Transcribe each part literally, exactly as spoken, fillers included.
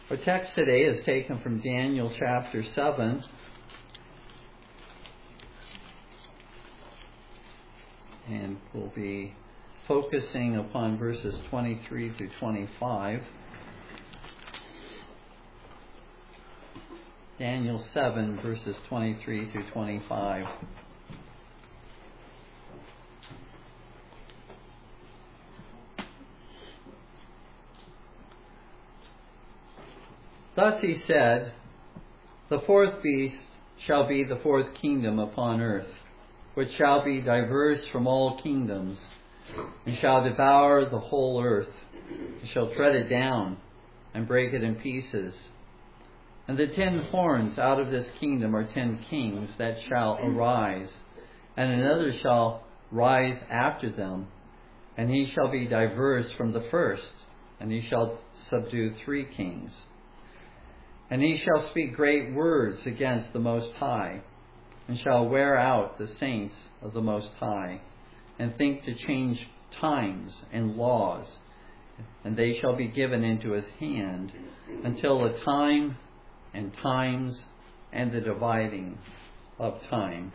Our text today is taken from Daniel chapter seven. And we'll be focusing upon verses twenty-three through twenty-five. Daniel seven, verses twenty-three through twenty-five. Thus he said, "The fourth beast shall be the fourth kingdom upon earth, which shall be diverse from all kingdoms, and shall devour the whole earth, and shall tread it down, and break it in pieces. And the ten horns out of this kingdom are ten kings that shall arise, and another shall rise after them, and he shall be diverse from the first, and he shall subdue three kings. And he shall speak great words against the Most High, and shall wear out the saints of the Most High, and think to change times and laws, and they shall be given into his hand, until the time and times and the dividing of time."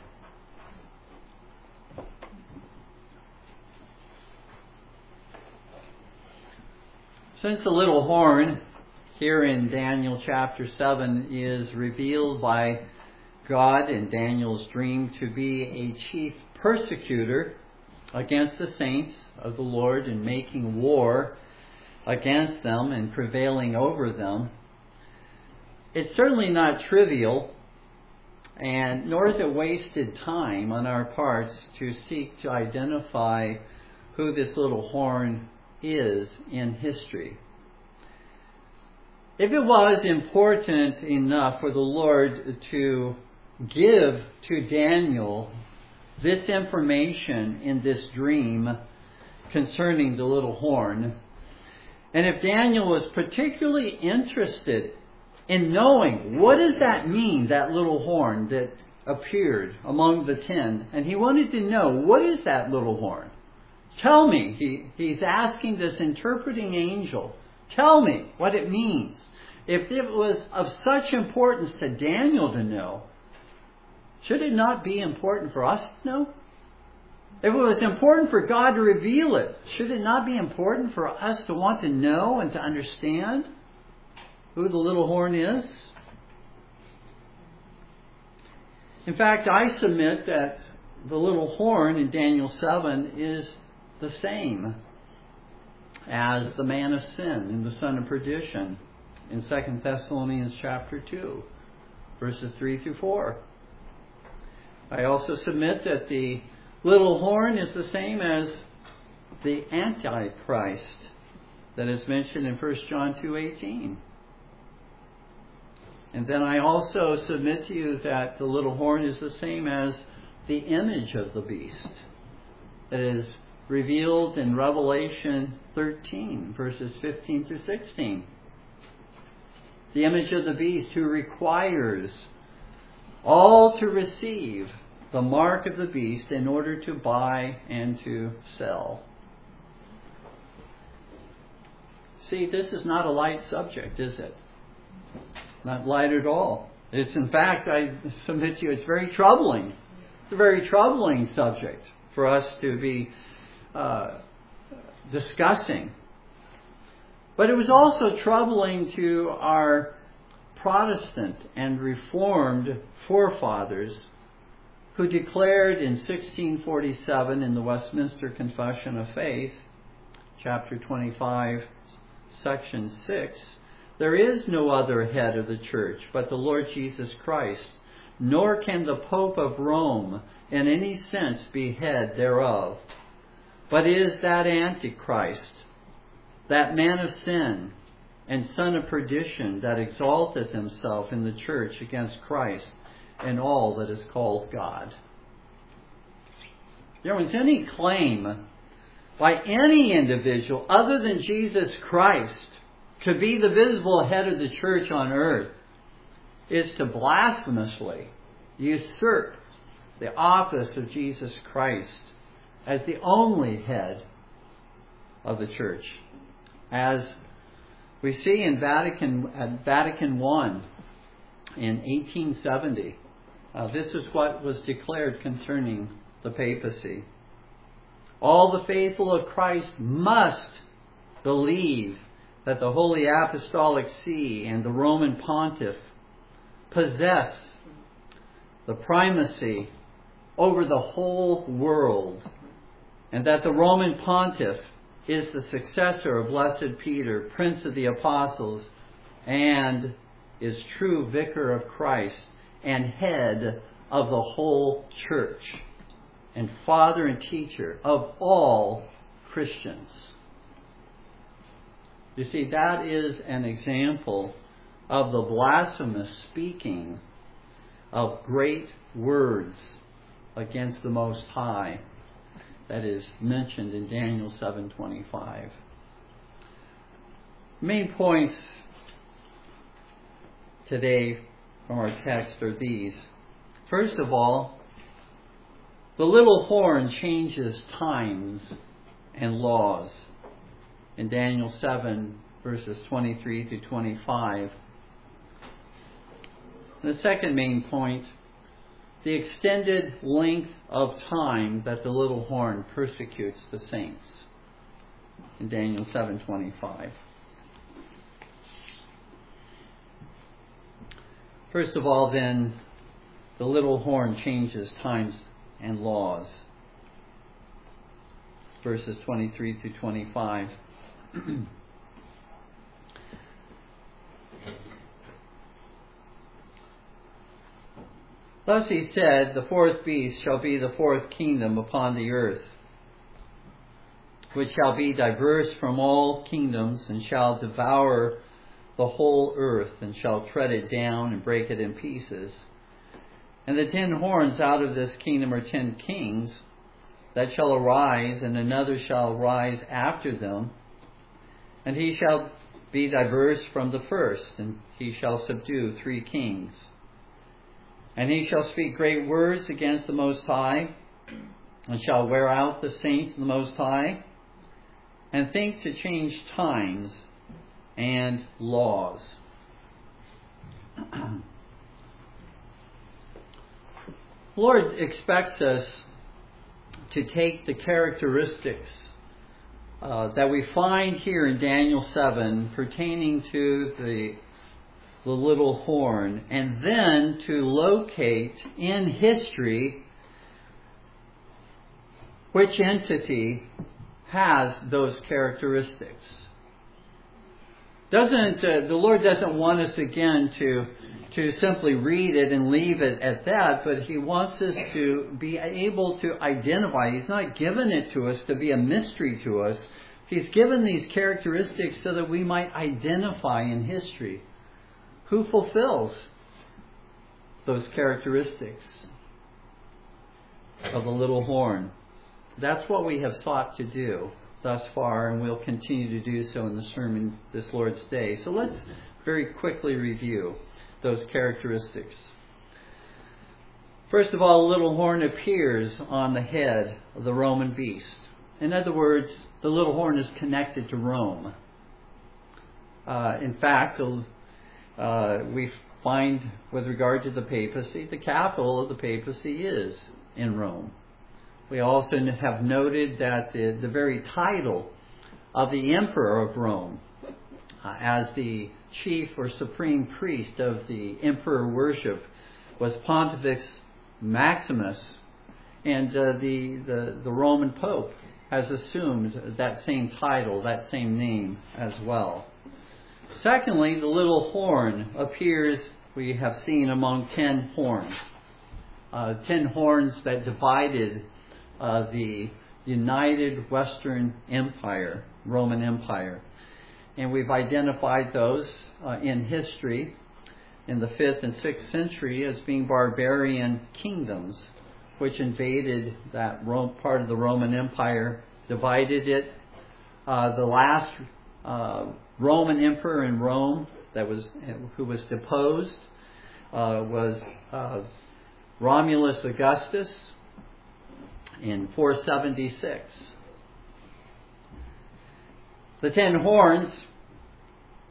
Since the little horn here in Daniel chapter seven is revealed by God in Daniel's dream to be a chief persecutor against the saints of the Lord and making war against them and prevailing over them, it's certainly not trivial, and nor is it wasted time on our parts to seek to identify who this little horn is in history. If it was important enough for the Lord to give to Daniel this information in this dream concerning the little horn, and if Daniel was particularly interested in knowing what does that mean, that little horn that appeared among the ten, and he wanted to know, what is that little horn? Tell me. He, he's asking this interpreting angel, tell me what it means. If it was of such importance to Daniel to know, should it not be important for us to know? If it was important for God to reveal it, should it not be important for us to want to know and to understand who the little horn is? In fact, I submit that the little horn in Daniel seven is the same as the man of sin and the son of perdition in Second Thessalonians chapter two, verses three through four. I also submit that the little horn is the same as the Antichrist that is mentioned in First John two eighteen. And then I also submit to you that the little horn is the same as the image of the beast that is revealed in Revelation thirteen, verses fifteen through sixteen. The image of the beast who requires all to receive the mark of the beast in order to buy and to sell. See, this is not a light subject, is it? Not light at all. It's, in fact, I submit to you, it's very troubling. It's a very troubling subject for us to be uh, discussing. But it was also troubling to our Protestant and Reformed forefathers who declared in sixteen forty-seven in the Westminster Confession of Faith, chapter twenty-five, section six, "There is no other head of the church but the Lord Jesus Christ, nor can the Pope of Rome in any sense be head thereof, but is that Antichrist, that man of sin and son of perdition that exalteth himself in the church against Christ and all that is called God." There was any claim by any individual other than Jesus Christ to be the visible head of the church on earth is to blasphemously usurp the office of Jesus Christ as the only head of the church, as We see in Vatican, at Vatican One in eighteen seventy, uh, this is what was declared concerning the papacy. All the faithful of Christ must believe that the Holy Apostolic See and the Roman Pontiff possess the primacy over the whole world, and that the Roman Pontiff is the successor of Blessed Peter, Prince of the Apostles, and is true Vicar of Christ and head of the whole Church, and father and teacher of all Christians. You see, that is an example of the blasphemous speaking of great words against the Most High that is mentioned in Daniel seven twenty-five. Main points today from our text are these. First of all, the little horn changes times and laws in Daniel seven, verses twenty-three to twenty-five. The second main point, the extended length of time that the little horn persecutes the saints in Daniel seven twenty-five. First of all, then, the little horn changes times and laws. Verses twenty-three to twenty-five. Thus he said, the fourth beast shall be the fourth kingdom upon the earth, which shall be diverse from all kingdoms, and shall devour the whole earth, and shall tread it down and break it in pieces. And the ten horns out of this kingdom are ten kings that shall arise, and another shall rise after them, and he shall be diverse from the first, and he shall subdue three kings. And he shall speak great words against the Most High, and shall wear out the saints of the Most High, and think to change times and laws. The Lord expects us to take the characteristics uh, that we find here in Daniel seven pertaining to the the little horn, and then to locate in history which entity has those characteristics. Doesn't uh, the Lord doesn't want us again to to simply read it and leave it at that, but He wants us to be able to identify. He's not given it to us to be a mystery to us. He's given these characteristics so that we might identify in history who fulfills those characteristics of the little horn. That's what we have sought to do thus far, and we'll continue to do so in the sermon this Lord's Day. So let's very quickly review those characteristics. First of all, the little horn appears on the head of the Roman beast. In other words, the little horn is connected to Rome. Uh, in fact, uh, we find with regard to the papacy, the capital of the papacy is in Rome. We also have noted that the, the very title of the emperor of Rome, uh, as the chief or supreme priest of the emperor worship, was Pontifex Maximus, and uh, the, the, the Roman Pope has assumed that same title, that same name as well. Secondly, the little horn appears, we have seen, among ten horns. Uh, ten horns that divided uh, the United Western Empire, Roman Empire. And we've identified those uh, in history in the fifth and sixth century as being barbarian kingdoms, which invaded that Rome, part of the Roman Empire, divided it. Uh, the last uh, Roman emperor in Rome that was who was deposed uh, was uh, Romulus Augustus in four seventy-six. The ten horns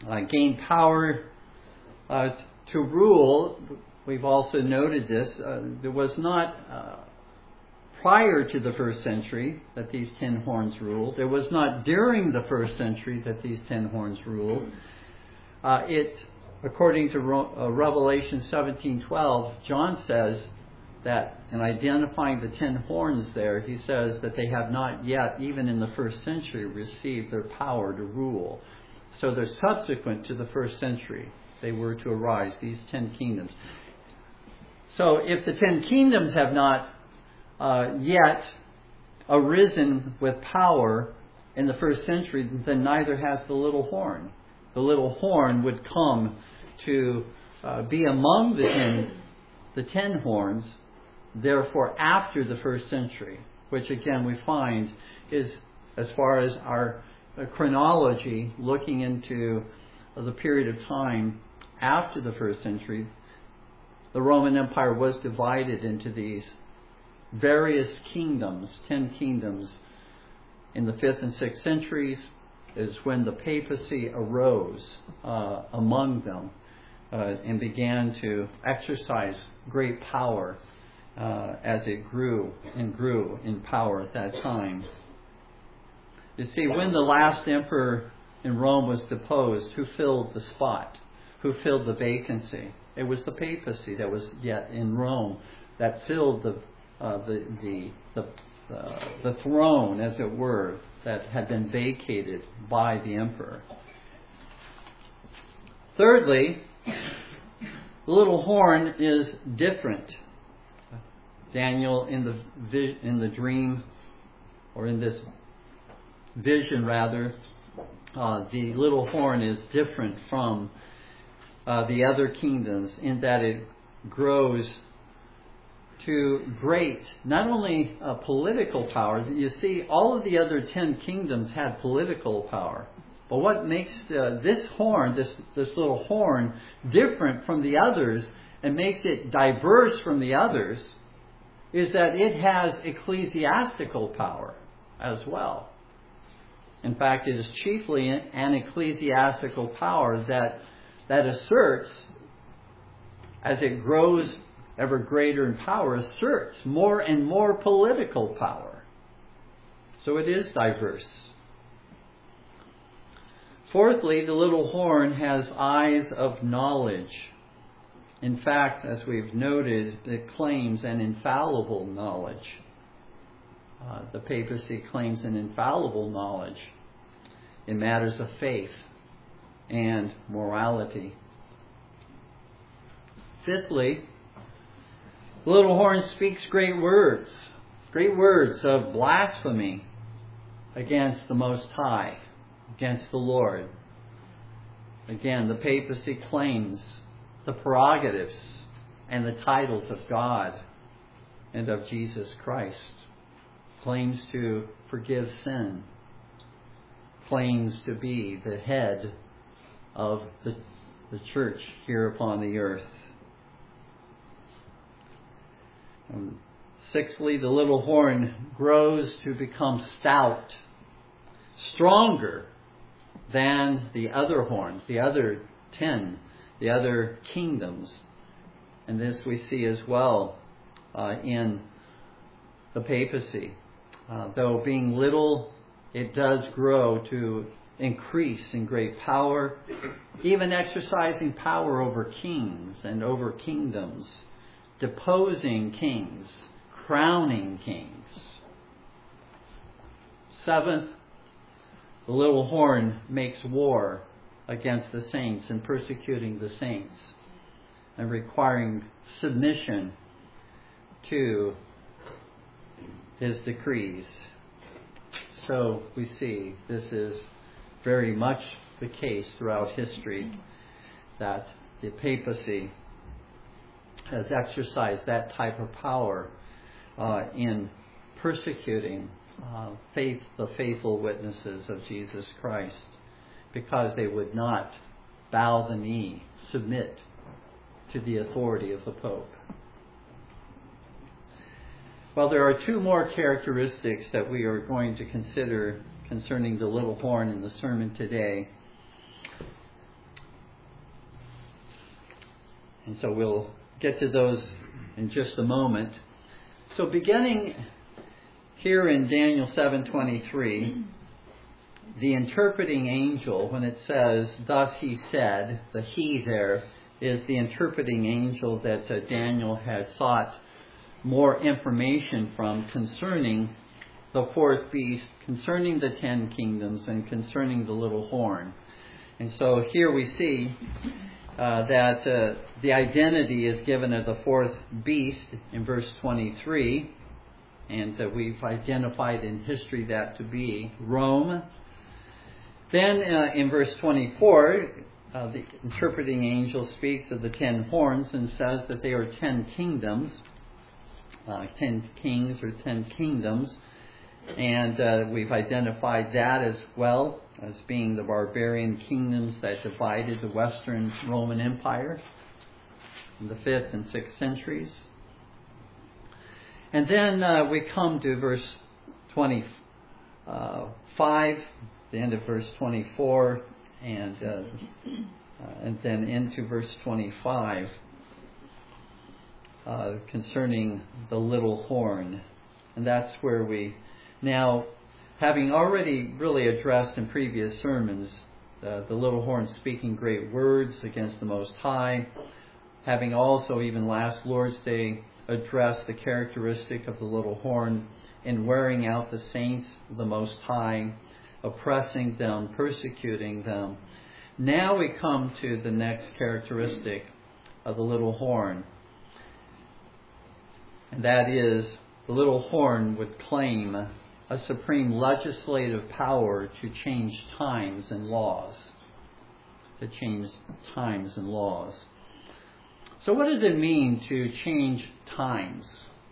uh, gained power uh, to rule. We've also noted this. Uh, there was not, uh, prior to the first century, that these ten horns ruled. There was not during the first century that these ten horns ruled. Uh, it, according to Ro- uh, Revelation seventeen twelve, John says that in identifying the ten horns there, he says that they have not yet, even in the first century, received their power to rule. So they're subsequent to the first century. They were to arise, these ten kingdoms. So if the ten kingdoms have not uh, yet arisen with power in the first century, then neither has the little horn. The little horn would come to uh, be among the ten, the ten horns, therefore after the first century, which again we find is, as far as our chronology, looking into the period of time after the first century, the Roman Empire was divided into these various kingdoms, ten kingdoms. In the fifth and sixth centuries is when the papacy arose uh, among them uh, and began to exercise great power uh, as it grew and grew in power at that time. You see, when the last emperor in Rome was deposed, who filled the spot? Who filled the vacancy? It was the papacy that was yet in Rome that filled the uh, the the the, uh, the throne, as it were, that had been vacated by the emperor. Thirdly, the little horn is different. Daniel, in the vi- in the dream, or in this vision rather, uh, the little horn is different from uh, the other kingdoms in that it grows to great, not only uh, political power. You see, all of the other ten kingdoms had political power. But what makes uh, this horn, this, this little horn, different from the others and makes it diverse from the others is that it has ecclesiastical power as well. In fact, it is chiefly an ecclesiastical power that, that asserts, as it grows ever greater in power, asserts more and more political power. So it is diverse. Fourthly, the little horn has eyes of knowledge. In fact, as we've noted, it claims an infallible knowledge. Uh, the papacy claims an infallible knowledge in matters of faith and morality. Fifthly, the little horn speaks great words, great words of blasphemy against the Most High, against the Lord. Again, the papacy claims the prerogatives and the titles of God and of Jesus Christ, claims to forgive sin, claims to be the head of the, the church here upon the earth. Um, sixthly, the little horn grows to become stout, stronger than the other horns, the other ten, the other kingdoms. And this we see as well uh, in the papacy. Uh, though being little, it does grow to increase in great power, even exercising power over kings and over kingdoms, deposing kings, crowning kings. Seventh, the little horn makes war against the saints and persecuting the saints and requiring submission to his decrees. So we see this is very much the case throughout history, that the papacy has exercised that type of power uh, in persecuting uh, faith, the faithful witnesses of Jesus Christ, because they would not bow the knee, submit to the authority of the Pope. Well, there are two more characteristics that we are going to consider concerning the little horn in the sermon today. And so we'll get to those in just a moment. So beginning here in Daniel seven twenty-three, the interpreting angel, when it says, thus he said, the he there is the interpreting angel that uh, Daniel had sought more information from concerning the fourth beast, concerning the ten kingdoms, and concerning the little horn. And so here we see uh, that uh, the identity is given of the fourth beast in verse twenty-three, and uh, we've identified in history that to be Rome. Then uh, in verse twenty-four, uh, the interpreting angel speaks of the ten horns and says that they are ten kingdoms, uh, ten kings or ten kingdoms. And uh, we've identified that as well as being the barbarian kingdoms that divided the Western Roman Empire in the fifth and sixth centuries. And then uh, we come to verse twenty-five, the end of verse twenty-four, and uh, uh, and then into verse twenty-five uh, concerning the little horn. And that's where we now, having already really addressed in previous sermons uh, the little horn speaking great words against the Most High, having also even last Lord's Day addressed the characteristic of the little horn in wearing out the saints of the Most High, oppressing them, persecuting them. Now we come to the next characteristic of the little horn, and that is the little horn would claim a supreme legislative power to change times and laws. To change times and laws. So what does it mean to change times?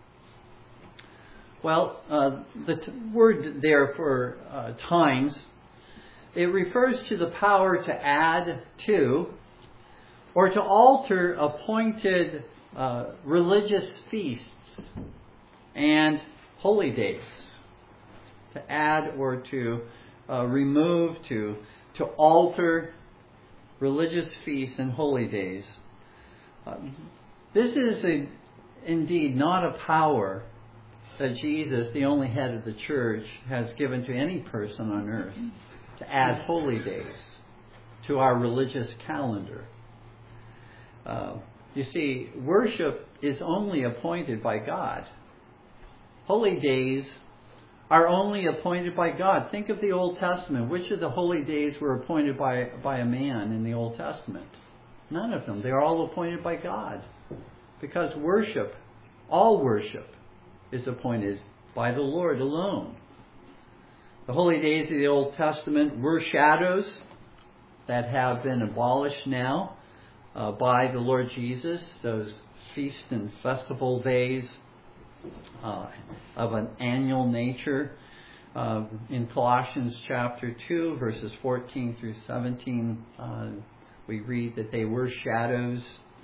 Well, uh, the t- word there for uh, times, it refers to the power to add to or to alter appointed uh, religious feasts and holy days. To add or to uh, remove, to to alter religious feasts and holy days. Uh, this is a, indeed not a power that Jesus, the only head of the church, has given to any person on earth to add holy days to our religious calendar. Uh, you see, worship is only appointed by God. Holy days are only appointed by God. Think of the Old Testament. Which of the holy days were appointed by, by a man in the Old Testament? None of them. They are all appointed by God. Because worship, all worship, is appointed by the Lord alone. The holy days of the Old Testament were shadows that have been abolished now uh, by the Lord Jesus. Those feast and festival days Uh, of an annual nature. Uh, in Colossians chapter two, verses fourteen through seventeen, uh, we read that they were shadows.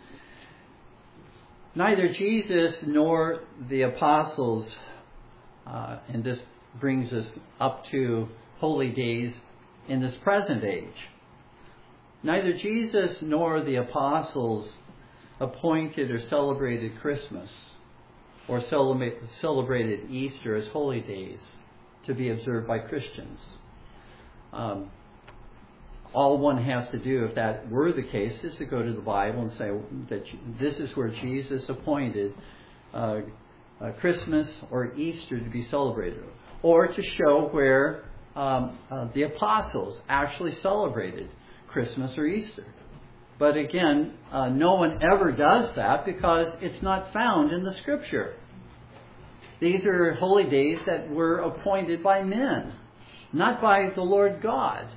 Neither Jesus nor the apostles, uh, and this brings us up to holy days in this present age, neither Jesus nor the apostles appointed or celebrated Christmas or celebrated Easter as holy days to be observed by Christians. Um, all one has to do, if that were the case, is to go to the Bible and say that this is where Jesus appointed uh, uh, Christmas or Easter to be celebrated, or to show where um, uh, the apostles actually celebrated Christmas or Easter. But again, uh, no one ever does that because it's not found in the Scripture. These are holy days that were appointed by men, not by the Lord God.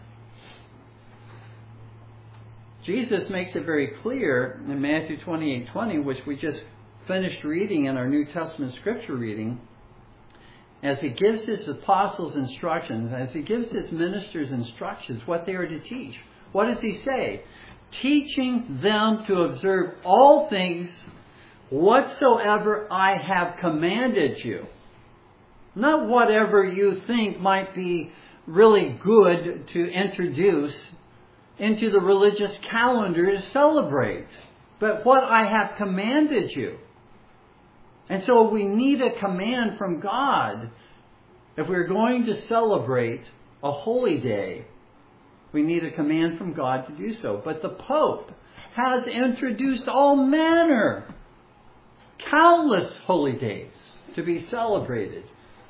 Jesus makes it very clear in Matthew twenty-eight twenty, which we just finished reading in our New Testament Scripture reading, as He gives His apostles instructions, as He gives His ministers instructions, what they are to teach. What does He say? Teaching them to observe all things whatsoever I have commanded you. Not whatever you think might be really good to introduce into the religious calendar to celebrate. but what I have commanded you. And so we need a command from God. If we're going to celebrate a holy day, we need a command from God to do so. But the Pope has introduced all manner, countless holy days to be celebrated.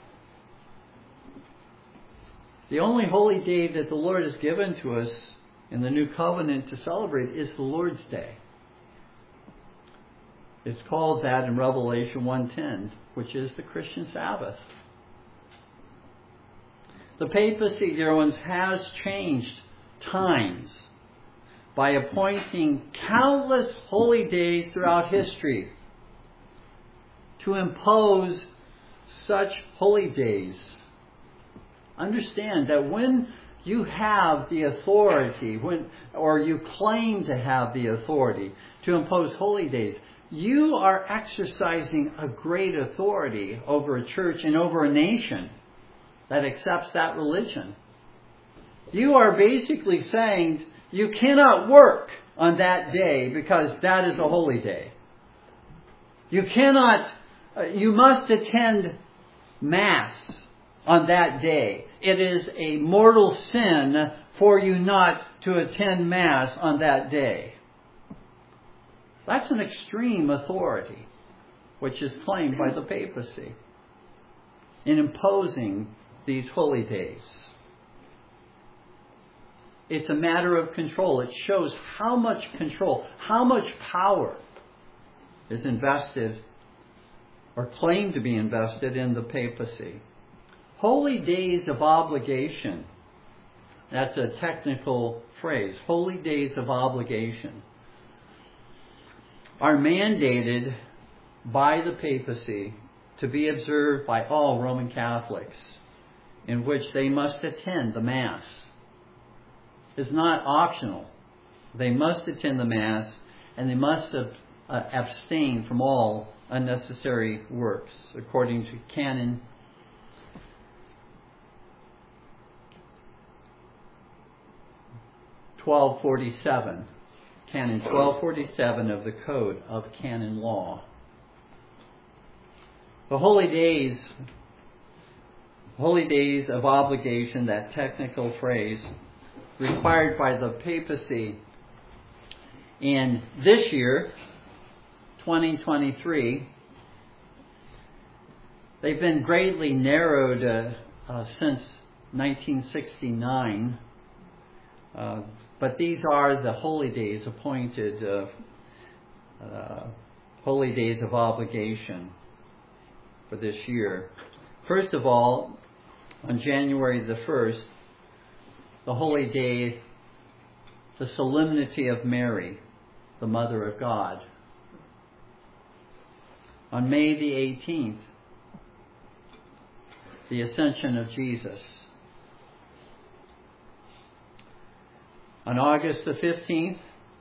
The only holy day that the Lord has given to us in the New Covenant to celebrate is the Lord's Day. It's called that in Revelation one ten, which is the Christian Sabbath. The papacy, dear ones, has changed times by appointing countless holy days throughout history to impose such holy days. Understand that when you have the authority, when or you claim to have the authority to impose holy days, you are exercising a great authority over a church and over a nation that accepts that religion. You are basically saying you cannot work on that day because that is a holy day. You cannot, you must attend Mass on that day. It is a mortal sin for you not to attend Mass on that day. That's an extreme authority, which is claimed by the papacy in imposing these holy days. It's a matter of control. It shows how much control, how much power is invested or claimed to be invested in the papacy. Holy days of obligation. That's a technical phrase. Holy days of obligation are mandated by the papacy to be observed by all Roman Catholics, in which they must attend the Mass. It's not optional. They must attend the Mass, and they must uh, abstain from all unnecessary works, according to Canon twelve forty-seven. Canon twelve forty-seven of the Code of Canon Law. The holy days, holy days of obligation, that technical phrase, required by the papacy in this year, twenty twenty-three, they've been greatly narrowed uh, uh, since nineteen sixty-nine. Uh, But these are the holy days appointed, uh, uh, holy days of obligation for this year. First of all, on January the first, the holy day, the Solemnity of Mary, the Mother of God. On May the eighteenth, the Ascension of Jesus. On August the fifteenth,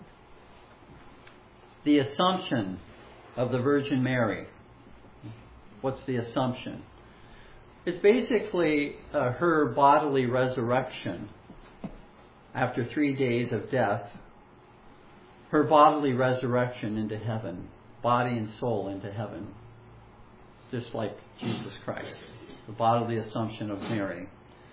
the Assumption of the Virgin Mary. What's the Assumption? It's basically uh, her bodily resurrection after three days of death. Her bodily resurrection into heaven, body and soul into heaven, just like Jesus Christ, the bodily Assumption of Mary.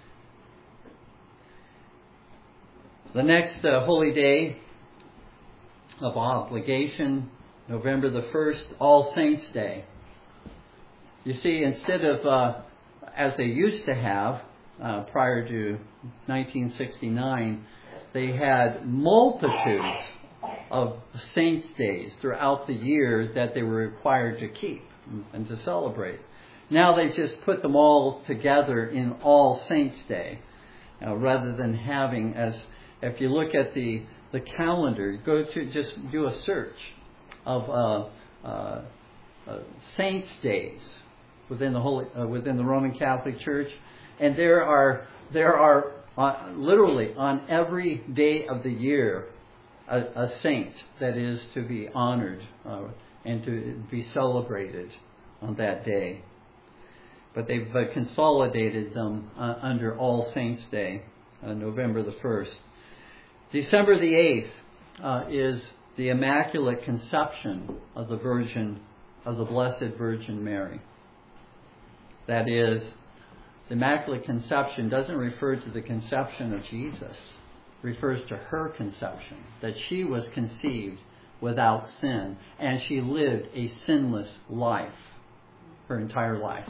The next uh, holy day of obligation, November the first, All Saints' Day. You see, instead of, uh, as they used to have uh, prior to nineteen sixty-nine, they had multitudes of saints' days throughout the year that they were required to keep and to celebrate. Now they just put them all together in All Saints' Day, uh, rather than having, as if you look at the, the calendar, go to just do a search of uh, uh, uh, saints' days within the Holy uh, within the Roman Catholic Church, and there are there are uh, literally on every day of the year a, a saint that is to be honored uh, and to be celebrated on that day. But they've uh, consolidated them uh, under All Saints' Day, uh, November the first. December the eighth uh, is the Immaculate Conception of the Virgin, of the Blessed Virgin Mary. That is, the Immaculate Conception doesn't refer to the conception of Jesus. It refers to her conception, that she was conceived without sin, and she lived a sinless life, her entire life.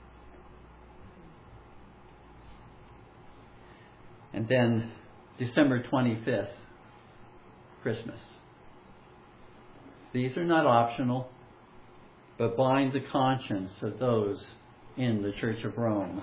And then December twenty-fifth, Christmas. These are not optional, but bind the conscience of those in the Church of Rome.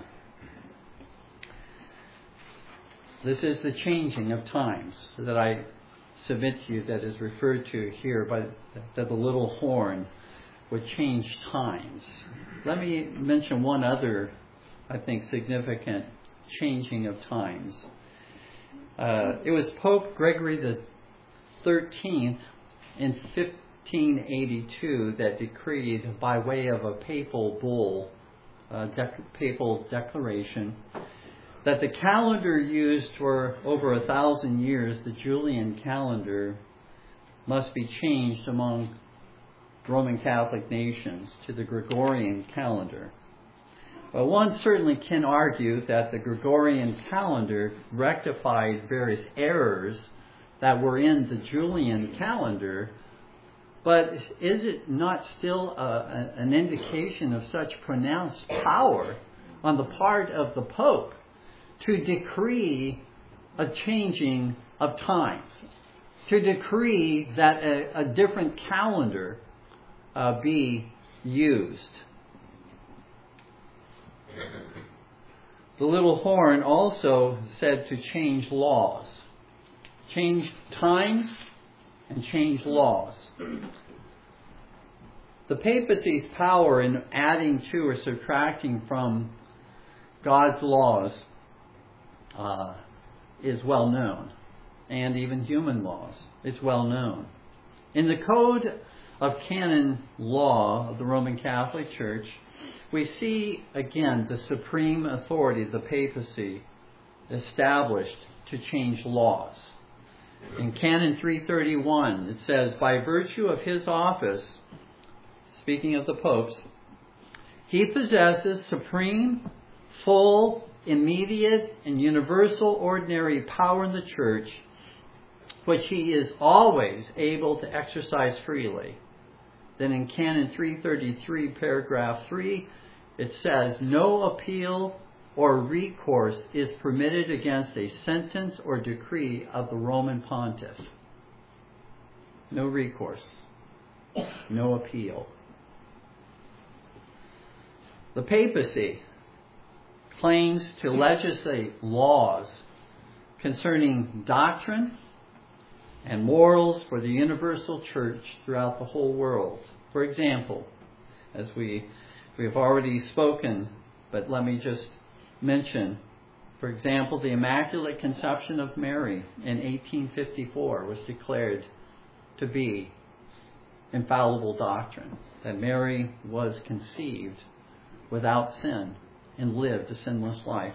This is the changing of times that I submit to you, that is referred to here by that the little horn would change times. Let me mention one other, I think, significant changing of times. Uh, it was Pope Gregory the thirteenth in fifteen eighty-two that decreed, by way of a papal bull, uh, dec- papal declaration, that the calendar used for over a thousand years, the Julian calendar, must be changed among Roman Catholic nations to the Gregorian calendar. But one certainly can argue that the Gregorian calendar rectified various errors that were in the Julian calendar, but is it not still a, a, an indication of such pronounced power on the part of the Pope to decree a changing of times, to decree that a, a different calendar uh, be used? The little horn also said to change laws, change times and change laws. The papacy's power in adding to or subtracting from God's laws uh, is well known, and even human laws is well known. In the Code of Canon Law of the Roman Catholic Church, we see again the supreme authority of the papacy established to change laws. In Canon three thirty-one, it says, by virtue of his office, speaking of the popes, he possesses supreme, full, immediate, and universal ordinary power in the Church, which he is always able to exercise freely. Then in Canon three thirty-three, paragraph three, it says, no appeal or recourse is permitted against a sentence or decree of the Roman pontiff. No recourse. No appeal. The papacy claims to legislate laws concerning doctrine and morals for the universal church throughout the whole world. For example, as we we have already spoken, but let me just mention, for example, the Immaculate Conception of Mary in eighteen fifty-four was declared to be infallible doctrine, that Mary was conceived without sin and lived a sinless life.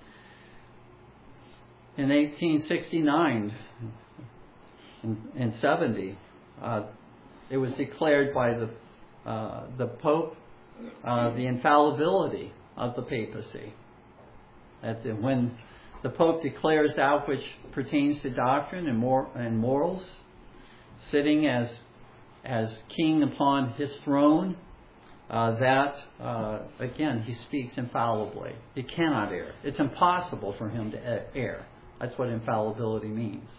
In eighteen sixty-nine and seventy, uh, it was declared by the uh, the Pope uh, the infallibility of the papacy. That the, when the Pope declares that which pertains to doctrine and, mor- and morals, sitting as as king upon his throne, uh, that uh, again he speaks infallibly. He cannot err. It's impossible for him to err. That's what infallibility means.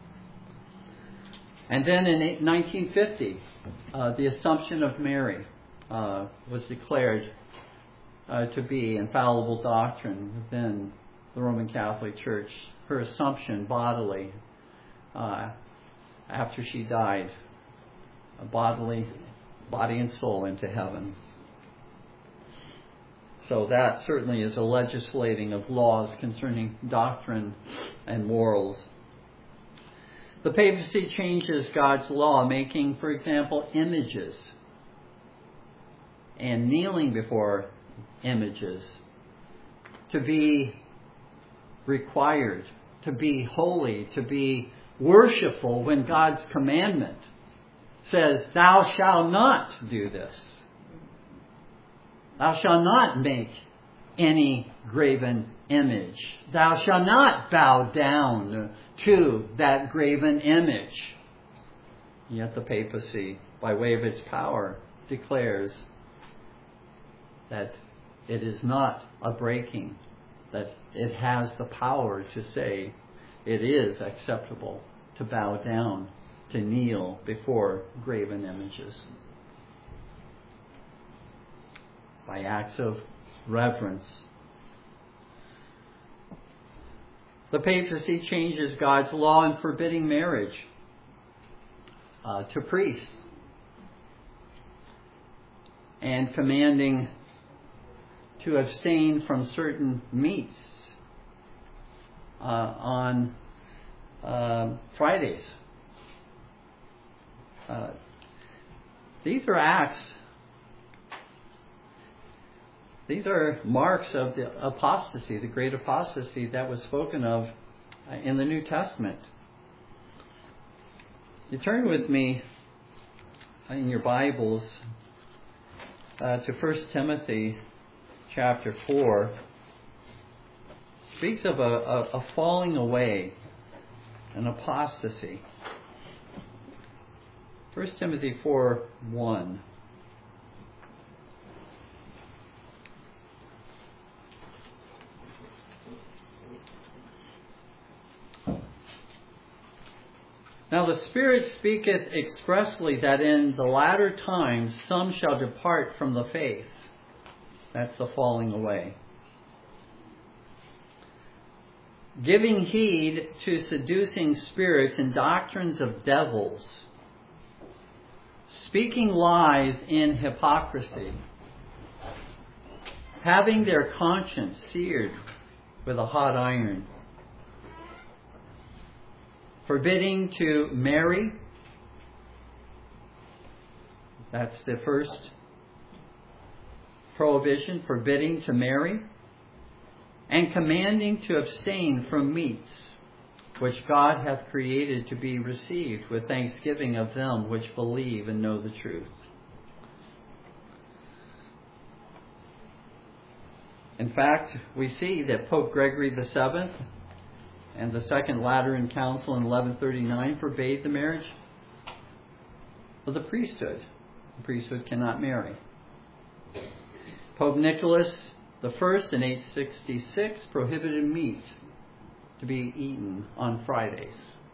And then in nineteen fifty, uh, the Assumption of Mary uh, was declared uh, to be infallible doctrine within the Roman Catholic Church. Her assumption bodily uh, after she died, a bodily body and soul into heaven. So that certainly is a legislating of laws concerning doctrine and morals. The papacy changes God's law, making, for example, images and kneeling before images to be required, to be holy, to be worshipful, when God's commandment says, thou shalt not do this. Thou shalt not make any graven image. Thou shalt not bow down to that graven image. Yet the papacy, by way of its power, declares that it is not a breaking, that it has the power to say it is acceptable to bow down, to kneel before graven images by acts of reverence. The papacy changes God's law in forbidding marriage uh, to priests and commanding to abstain from certain meats uh, on uh, Fridays. Uh, these are acts, these are marks of the apostasy, the great apostasy that was spoken of in the New Testament. You turn with me in your Bibles uh, to First Timothy chapter four. Speaks of a, a, a falling away, an apostasy. First Timothy four one. Now the Spirit speaketh expressly that in the latter times some shall depart from the faith. That's the falling away. Giving heed to seducing spirits and doctrines of devils, speaking lies in hypocrisy, having their conscience seared with a hot iron, forbidding to marry. That's the first prohibition, forbidding to marry, and commanding to abstain from meats, which God hath created to be received with thanksgiving of them which believe and know the truth. In fact, we see that Pope Gregory the Seventh and the Second Lateran Council in eleven thirty-nine forbade the marriage of the priesthood. The priesthood cannot marry. Pope Nicholas the First in eight sixty-six prohibited meat to be eaten on Fridays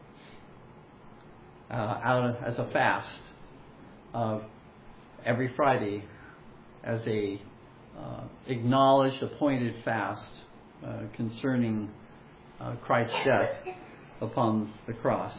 uh, out of, as a fast of every Friday as a uh, acknowledged appointed fast uh, concerning uh, Christ's death upon the cross.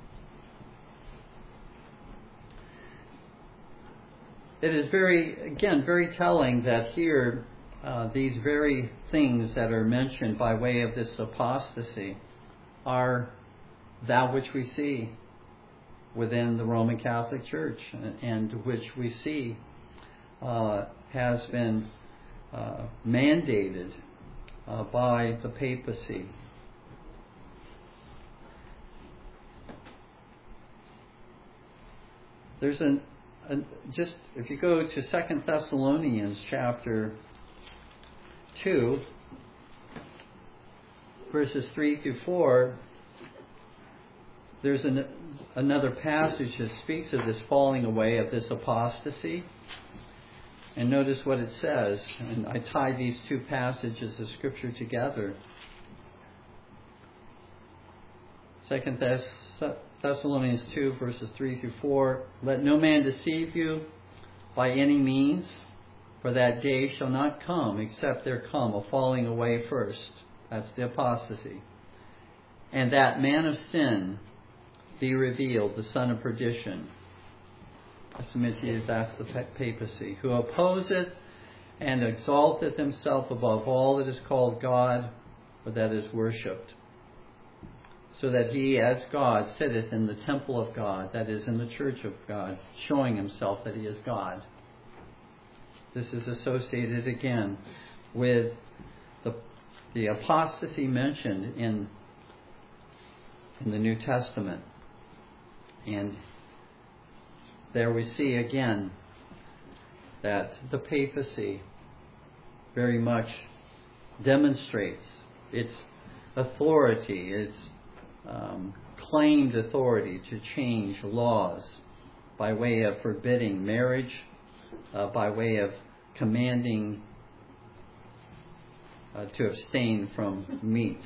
It is very, again, very telling that here uh, these very things that are mentioned by way of this apostasy are that which we see within the Roman Catholic Church and which we see uh, has been uh, mandated uh, by the papacy. There's an And just if you go to Second Thessalonians chapter two, verses three through four, there's an, another passage that speaks of this falling away, of this apostasy. And notice what it says. And I tie these two passages of Scripture together. Second Thessalonians Thessalonians two, verses three through four. Let no man deceive you by any means, for that day shall not come, except there come a falling away first. That's the apostasy. And that man of sin be revealed, the son of perdition. I submit to you that's the papacy, who opposeth and exalteth himself above all that is called God, or that is worshipped, so that he, as God, sitteth in the temple of God, that is, in the church of God, showing himself that he is God. This is associated again with the, the apostasy mentioned in, in the New Testament. And there we see again that the papacy very much demonstrates its authority, its um, claimed authority to change laws by way of forbidding marriage, uh, by way of commanding uh, to abstain from meats.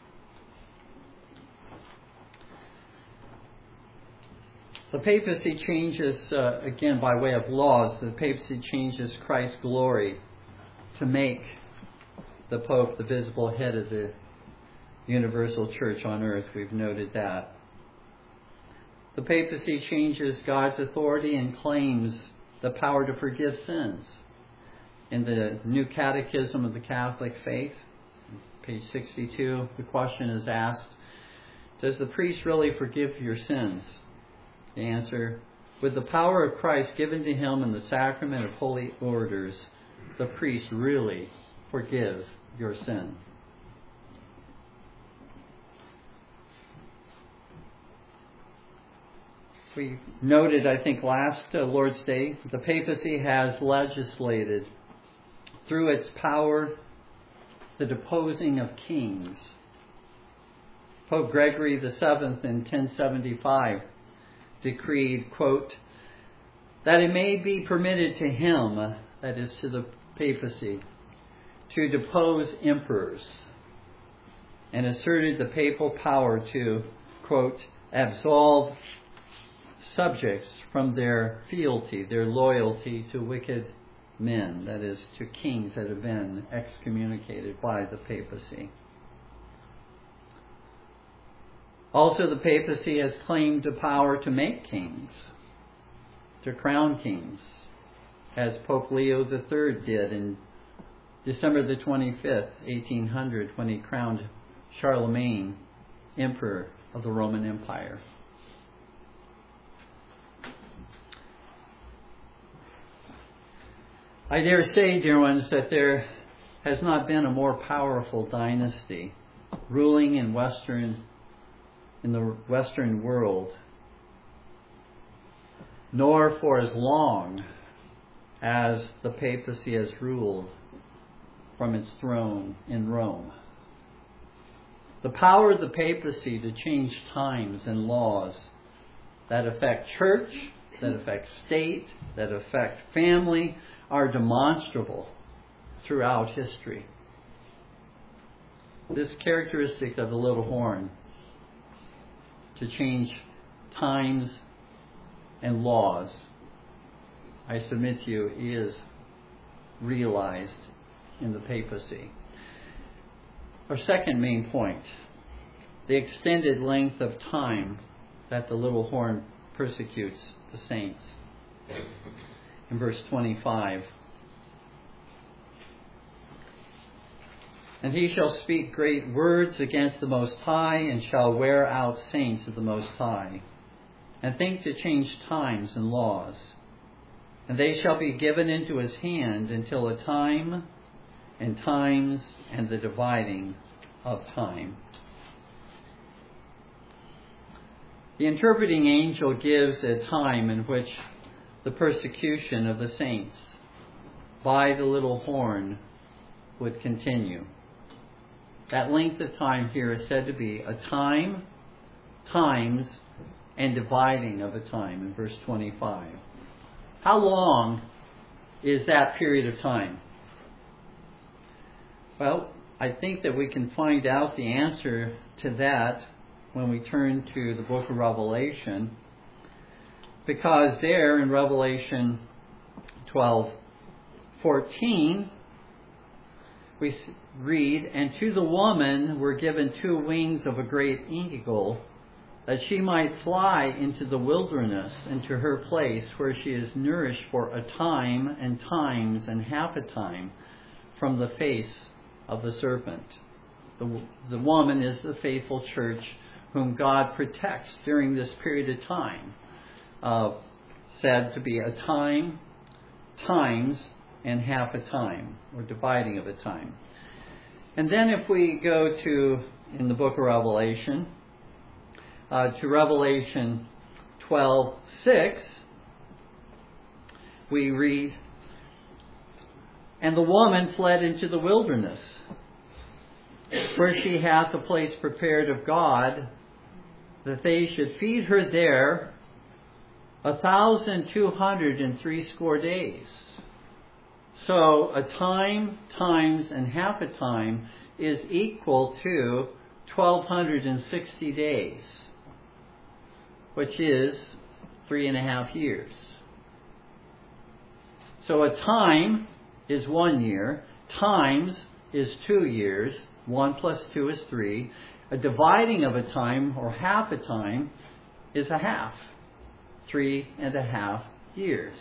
The papacy changes, uh, again, by way of laws, the papacy changes Christ's glory to make the Pope the visible head of the universal church on earth. We've noted that. The papacy changes God's authority and claims the power to forgive sins. In the New Catechism of the Catholic Faith, page sixty-two, the question is asked, does the priest really forgive your sins? The answer, with the power of Christ given to him in the sacrament of holy orders, the priest really forgives your sin. We noted, I think, last uh, Lord's Day, the papacy has legislated through its power the deposing of kings. Pope Gregory the Seventh in ten seventy-five decreed, quote, that it may be permitted to him, that is to the papacy, to depose emperors, and asserted the papal power to, quote, absolve subjects from their fealty, their loyalty to wicked men, that is, to kings that have been excommunicated by the papacy. Also, the papacy has claimed the power to make kings, to crown kings, as Pope Leo the Third did in December the twenty-fifth, eighteen hundred, when he crowned Charlemagne emperor of the Roman Empire. I dare say, dear ones, that there has not been a more powerful dynasty ruling in Western in the Western world, nor for as long as the papacy has ruled from its throne in Rome. The power of the papacy to change times and laws that affect church, that affect state, that affect family, are demonstrable throughout history. This characteristic of the little horn, to change times and laws, I submit to you, is realized in the papacy. Our second main point, the extended length of time that the little horn persecutes the saints. In verse twenty-five, and he shall speak great words against the Most High, and shall wear out saints of the Most High, and think to change times and laws. And they shall be given into his hand until a time and times and the dividing of time. The interpreting angel gives a time in which the persecution of the saints by the little horn would continue. That length of time here is said to be a time, times, and dividing of a time in verse twenty-five. How long is that period of time? Well, I think that we can find out the answer to that when we turn to the book of Revelation, because there in Revelation twelve fourteen, we read, and to the woman were given two wings of a great eagle, that she might fly into the wilderness, into her place where she is nourished for a time and times and half a time from the face of the serpent. The, the woman is the faithful church whom God protects during this period of time, uh, said to be a time, times, and half a time, or dividing of a time. And then if we go to, in the book of Revelation, uh, to Revelation twelve six, we read, "And the woman fled into the wilderness, where she hath a place prepared of God, that they should feed her there a thousand two hundred and threescore days." So a time times and half a time is equal to twelve sixty days, which is three and a half years. So a time is one year, times is two years, one plus two is three. A dividing of a time, or half a time, is a half, three and a half years.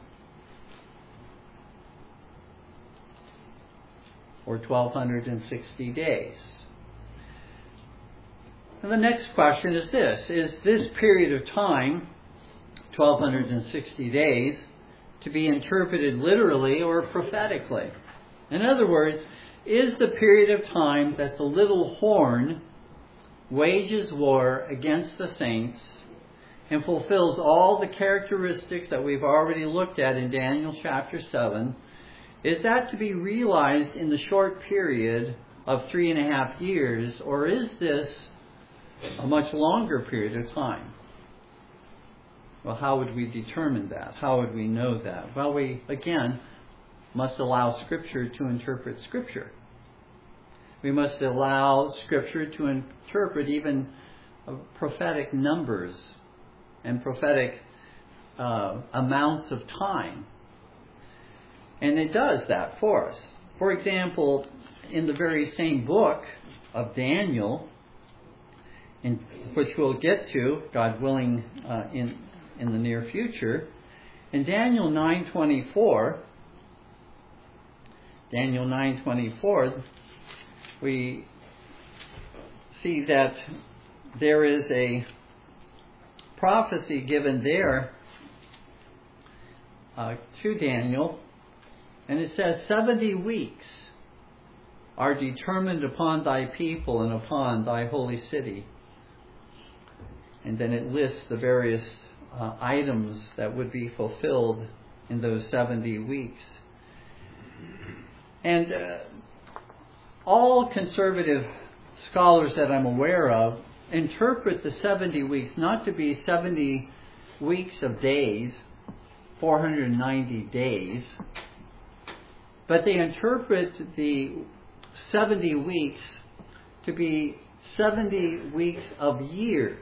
Or twelve sixty days. And the next question is this: is this period of time, twelve sixty days, to be interpreted literally or prophetically? In other words, is the period of time that the little horn wages war against the saints and fulfills all the characteristics that we've already looked at in Daniel chapter seven, is that to be realized in the short period of three and a half years, or is this a much longer period of time? Well, how would we determine that? How would we know that? Well, we, again, must allow Scripture to interpret Scripture. We must allow Scripture to interpret even uh, prophetic numbers and prophetic uh, amounts of time. And it does that for us. For example, in the very same book of Daniel, in, which we'll get to, God willing, uh, in in the near future, in Daniel nine twenty-four, Daniel nine twenty-four, we see that there is a prophecy given there uh, to Daniel. And it says, seventy weeks are determined upon thy people and upon thy holy city. And then it lists the various uh, items that would be fulfilled in those seventy weeks. And uh, all conservative scholars that I'm aware of interpret the seventy weeks not to be seventy weeks of days, four hundred ninety days, but they interpret the seventy weeks to be seventy weeks of years,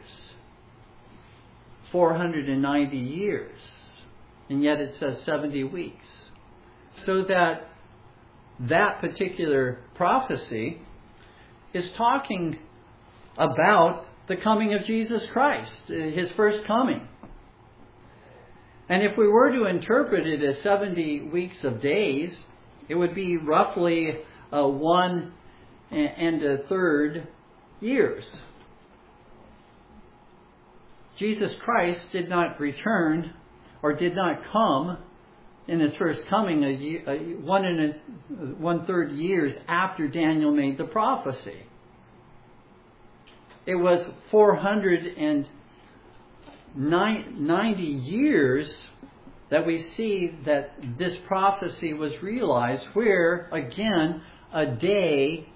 four hundred ninety years. And yet it says seventy weeks. So that that particular prophecy is talking about the coming of Jesus Christ, His first coming. And if we were to interpret it as seventy weeks of days, it would be roughly uh, one and a third years. Jesus Christ did not return or did not come in His first coming a, year, a one and a one third years after Daniel made the prophecy. It was four hundred ninety years that we see that this prophecy was realized, where, again, a day,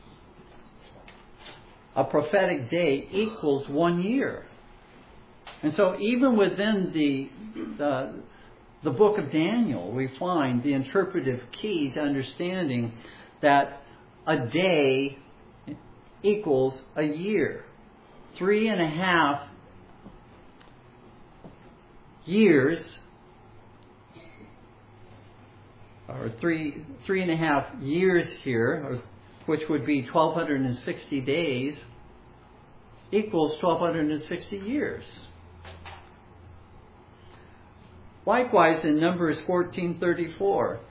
a prophetic day, equals one year. And so even within the, the, the book of Daniel, we find the interpretive key to understanding that a day equals a year. Three and a half years, or three three and a half years here, or, which would be twelve sixty days, equals twelve sixty years. Likewise, in Numbers fourteen thirty-four,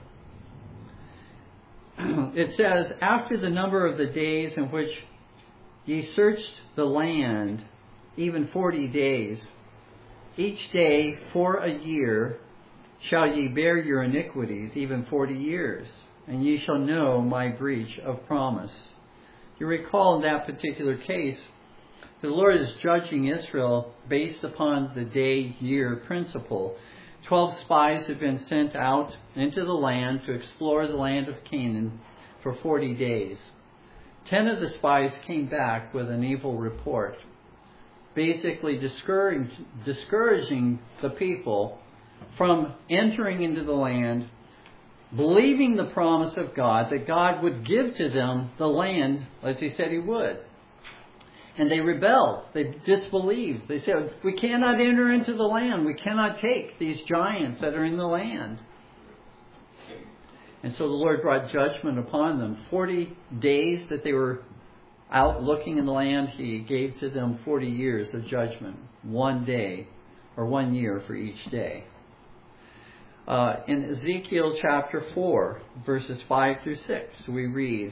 it says, "After the number of the days in which ye searched the land, even forty days, each day for a year, shall ye bear your iniquities, even forty years, and ye shall know my breach of promise." You recall in that particular case, the Lord is judging Israel based upon the day-year principle. Twelve spies had been sent out into the land to explore the land of Canaan for forty days. Ten of the spies came back with an evil report, basically discourage, discouraging the people from entering into the land, believing the promise of God, that God would give to them the land as He said He would. And they rebelled. They disbelieved. They said, we cannot enter into the land. We cannot take these giants that are in the land. And so the Lord brought judgment upon them. Forty days that they were out looking in the land, He gave to them forty years of judgment. One day, or one year for each day. Uh, in Ezekiel chapter four, verses five through six, we read,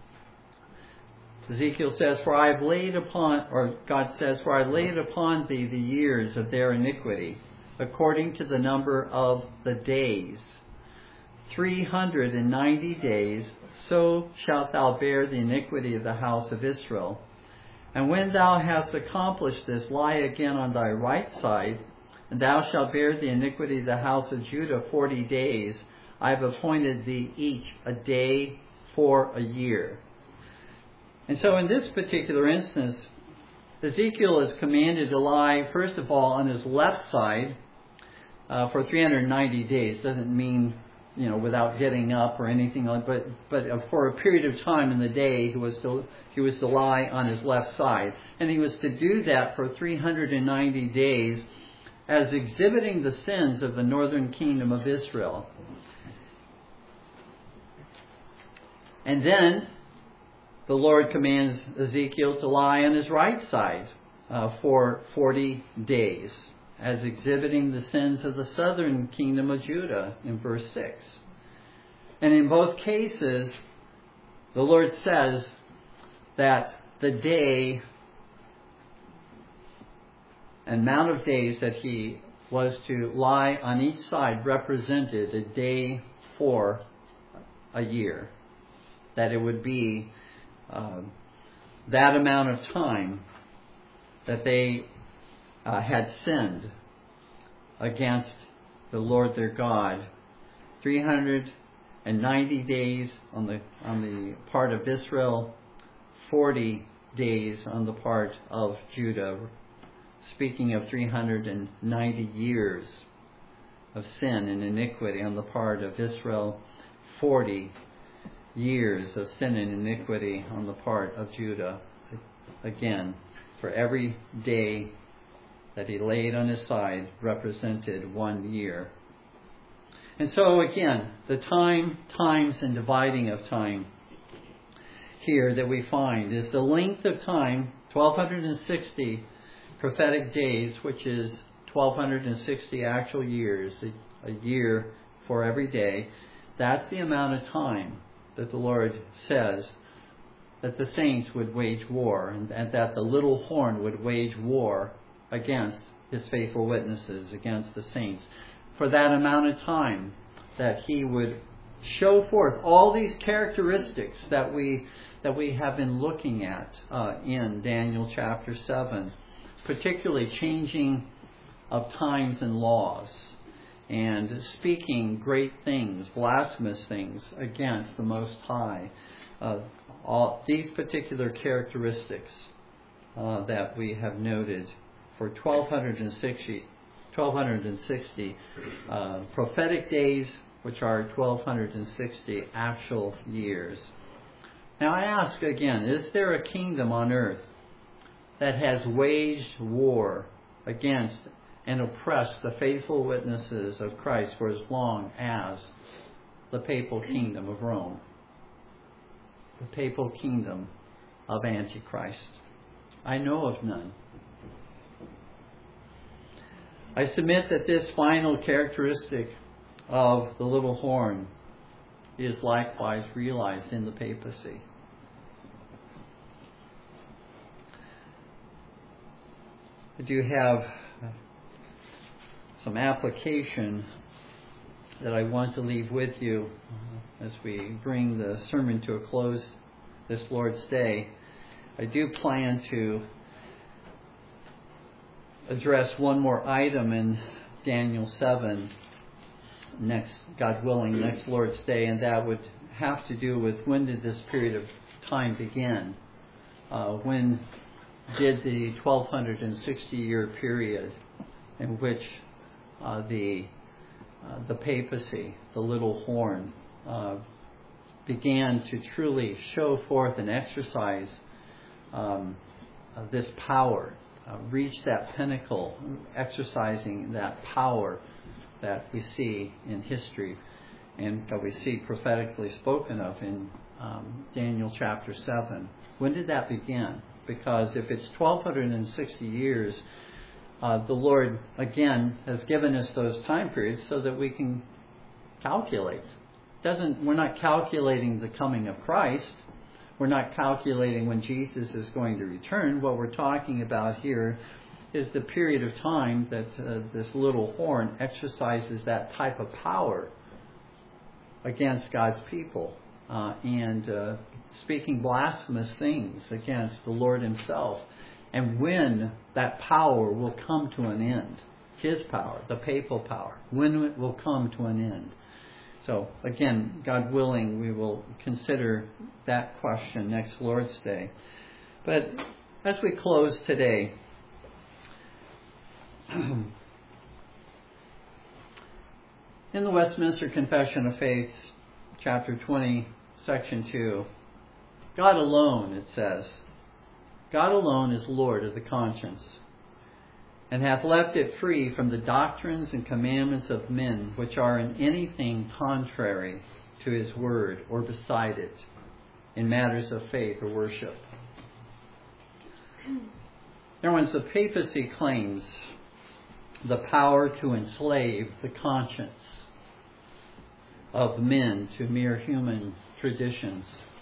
Ezekiel says, For I have laid upon, or God says, For I have laid upon thee the years of their iniquity, according to the number of the days. Three hundred and ninety days, so shalt thou bear the iniquity of the house of Israel. And when thou hast accomplished this, lie again on thy right side, and thou shalt bear the iniquity of the house of Judah forty days. I have appointed thee each a day for a year. And so in this particular instance, Ezekiel is commanded to lie, first of all, on his left side uh, for three hundred ninety days. Doesn't mean, you know, without getting up or anything like that, but, but for a period of time in the day, he was to, he was to lie on his left side. And he was to do that for three hundred ninety days as exhibiting the sins of the northern kingdom of Israel. And then the Lord commands Ezekiel to lie on his right side uh, for forty days, as exhibiting the sins of the southern kingdom of Judah in verse six. And in both cases, the Lord says that the day, amount of days that he was to lie on each side represented a day for a year. That it would be Uh, that amount of time that they uh, had sinned against the Lord their God. three hundred ninety days on the on the part of Israel, forty days on the part of Judah. Speaking of three hundred ninety years of sin and iniquity on the part of Israel, forty years of sin and iniquity on the part of Judah. Again, for every day that he laid on his side represented one year. And so again, the time, times, and dividing of time here that we find is the length of time, twelve sixty prophetic days, which is twelve sixty actual years, a, a year for every day. That's the amount of time that the Lord says that the saints would wage war, and, and that the little horn would wage war against his faithful witnesses, against the saints, for that amount of time that he would show forth all these characteristics that we that we have been looking at uh, in Daniel chapter seven, particularly changing of times and laws, and speaking great things, blasphemous things against the Most High. Uh, all these particular characteristics uh, that we have noted for twelve sixty, twelve sixty uh, prophetic days, which are twelve sixty actual years. Now I ask again, is there a kingdom on earth that has waged war against and oppressed the faithful witnesses of Christ for as long as the papal kingdom of Rome, the papal kingdom of Antichrist? I know of none. I submit that this final characteristic of the little horn is likewise realized in the papacy. I do have some application that I want to leave with you as we bring the sermon to a close this Lord's Day. I do plan to address one more item in Daniel seven next, God willing, next Lord's Day, and that would have to do with when did this period of time begin? Uh, when did the twelve sixty year period in which uh, the uh, the papacy, the little horn, uh, began to truly show forth and exercise um, uh, this power, uh, reach that pinnacle, exercising that power that we see in history and that we see prophetically spoken of in um, Daniel chapter seven. When did that begin? Because if it's twelve sixty years, uh, the Lord, again, has given us those time periods so that we can calculate. Doesn't We're not calculating the coming of Christ. We're not calculating when Jesus is going to return. What we're talking about here is the period of time that uh, this little horn exercises that type of power against God's people uh, and uh, speaking blasphemous things against the Lord Himself. And when that power will come to an end, His power, the papal power, when it will come to an end. So again, God willing, we will consider that question next Lord's Day. But as we close today, in the Westminster Confession of Faith, chapter twenty, section two, God alone, it says, God alone is Lord of the conscience, and hath left it free from the doctrines and commandments of men which are in anything contrary to His word or beside it in matters of faith or worship. Now, when the papacy claims the power to enslave the conscience of men to mere human traditions,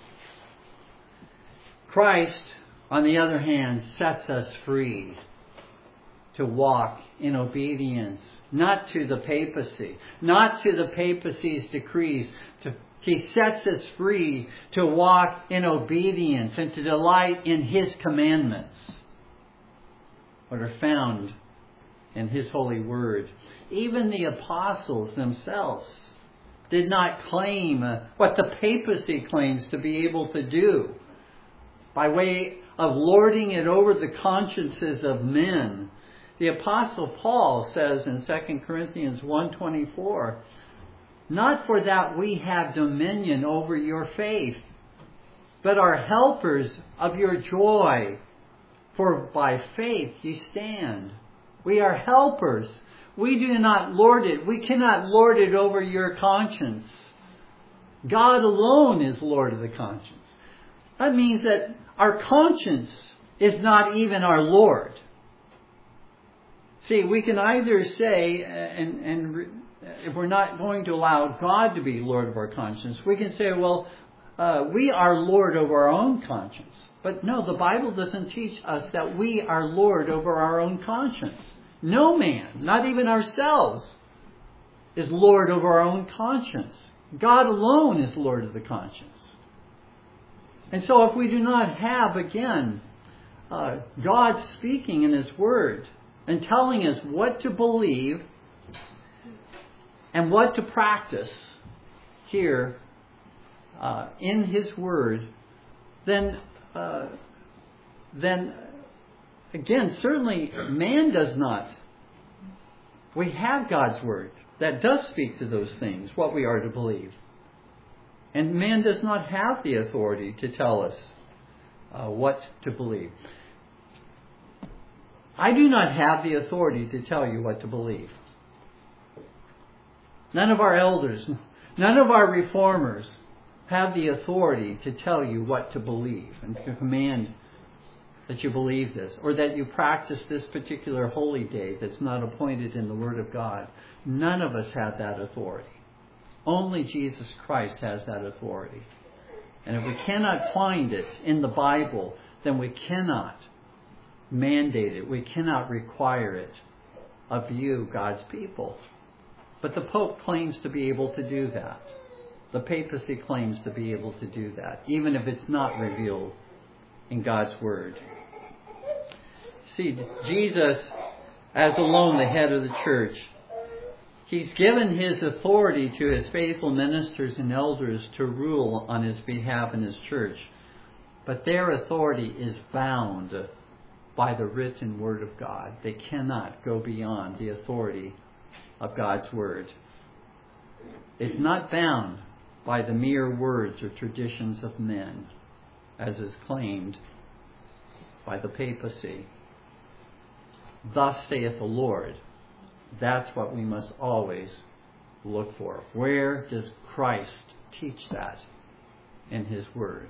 Christ, on the other hand, sets us free to walk in obedience, not to the papacy, not to the papacy's decrees. To, he sets us free to walk in obedience and to delight in His commandments, what are found in His holy word. Even the apostles themselves did not claim what the papacy claims to be able to do by way of lording it over the consciences of men. The Apostle Paul says in Second Corinthians one twenty-four, not for that we have dominion over your faith, but are helpers of your joy. For by faith ye stand. We are helpers. We do not lord it. We cannot lord it over your conscience. God alone is Lord of the conscience. That means that our conscience is not even our Lord. See, we can either say, and, and if we're not going to allow God to be Lord of our conscience, we can say, well, uh, we are Lord over our own conscience. But no, the Bible doesn't teach us that we are Lord over our own conscience. No man, not even ourselves, is Lord over our own conscience. God alone is Lord of the conscience. And so if we do not have, again, uh, God speaking in His Word and telling us what to believe and what to practice here uh, in His Word, then, uh, then again, certainly man does not. We have God's Word that does speak to those things, what we are to believe. And man does not have the authority to tell us uh, what to believe. I do not have the authority to tell you what to believe. None of our elders, none of our reformers have the authority to tell you what to believe and to command that you believe this or that you practice this particular holy day that's not appointed in the Word of God. None of us have that authority. Only Jesus Christ has that authority. And if we cannot find it in the Bible, then we cannot mandate it. We cannot require it of you, God's people. But the Pope claims to be able to do that. The papacy claims to be able to do that, even if it's not revealed in God's Word. See, Jesus, as alone the head of the church, He's given His authority to His faithful ministers and elders to rule on His behalf in His church. But their authority is bound by the written Word of God. They cannot go beyond the authority of God's Word. It's not bound by the mere words or traditions of men, as is claimed by the papacy. Thus saith the Lord. That's what we must always look for. Where does Christ teach that in His Word?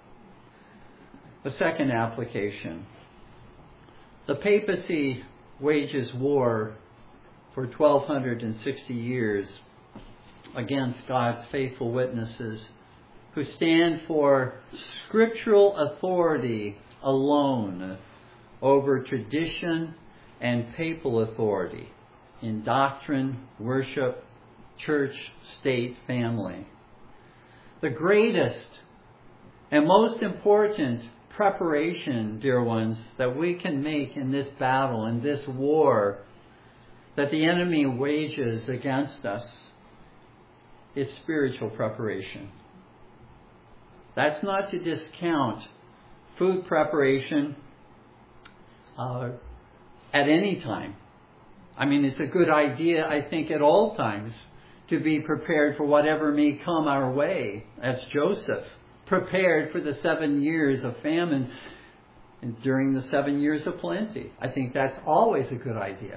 The second application. The papacy wages war for twelve sixty years against God's faithful witnesses who stand for scriptural authority alone over tradition and papal authority in doctrine, worship, church, state, family. The greatest and most important preparation, dear ones, that we can make in this battle, in this war that the enemy wages against us, is spiritual preparation. That's not to discount food preparation uh, at any time. I mean, it's a good idea, I think, at all times to be prepared for whatever may come our way, as Joseph prepared for the seven years of famine and during the seven years of plenty. I think that's always a good idea.